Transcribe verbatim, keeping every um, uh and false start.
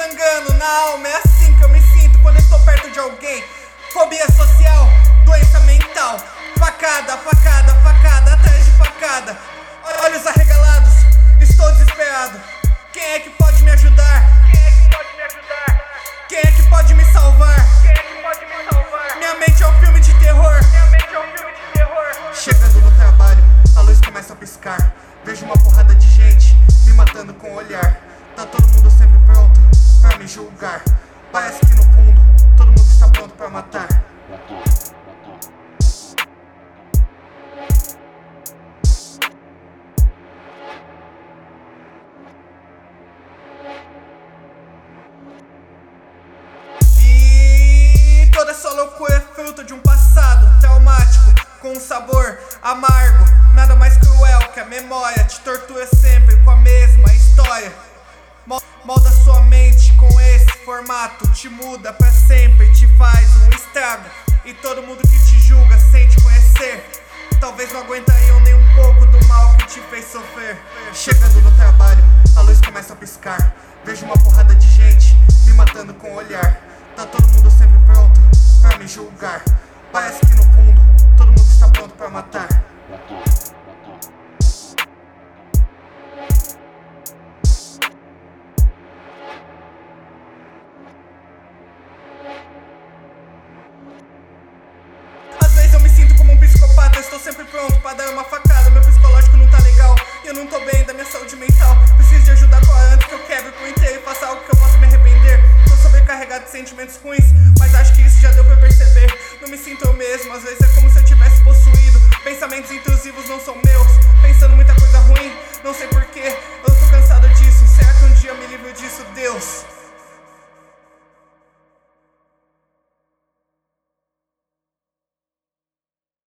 zangando na alma, é assim que eu me sinto quando estou perto de alguém. Fobia social, doença mental, facada, facada, facada, atrás de facada. Olhos arregalados, estou desesperado. Quem é que pode me ajudar? Quem é que pode me ajudar? Quem é que pode me salvar? Quem é que pode me salvar? Minha mente é um filme de terror. Minha mente é um filme de terror. Chegando no trabalho, a luz começa a piscar. Vejo uma porrada de gente me matando com o olhar. Tá todo mundo sempre pronto pra me julgar. Parece que no fundo todo mundo está pronto pra matar. E toda essa loucura é fruto de um passado traumático, com um sabor amargo, nada mais cruel que a memória te tortura sempre com a mesma história. Molda sua mente com esse formato, te muda pra sempre, te faz um estrago. E todo mundo que te julga sem te conhecer talvez não aguentariam nem um pouco do mal que te fez sofrer. Chegando no trabalho, a luz começa a piscar. Vejo uma porrada de gente me matando com o olhar. Tá todo mundo sempre pronto pra me julgar. Parece que no fundo todo mundo está pronto pra matar. Às vezes eu me sinto como um psicopata, estou sempre pronto pra dar uma facada. Meu psicológico não tá legal e eu não tô bem da minha saúde mental. Preciso de ajuda agora antes que eu quebre por inteiro e faça algo que eu possa me arrepender. Tô sobrecarregado de sentimentos ruins, mas acho que isso já deu pra perceber. Não me sinto eu mesmo, às vezes é como se eu tivesse possuído. Pensamentos intrusivos não são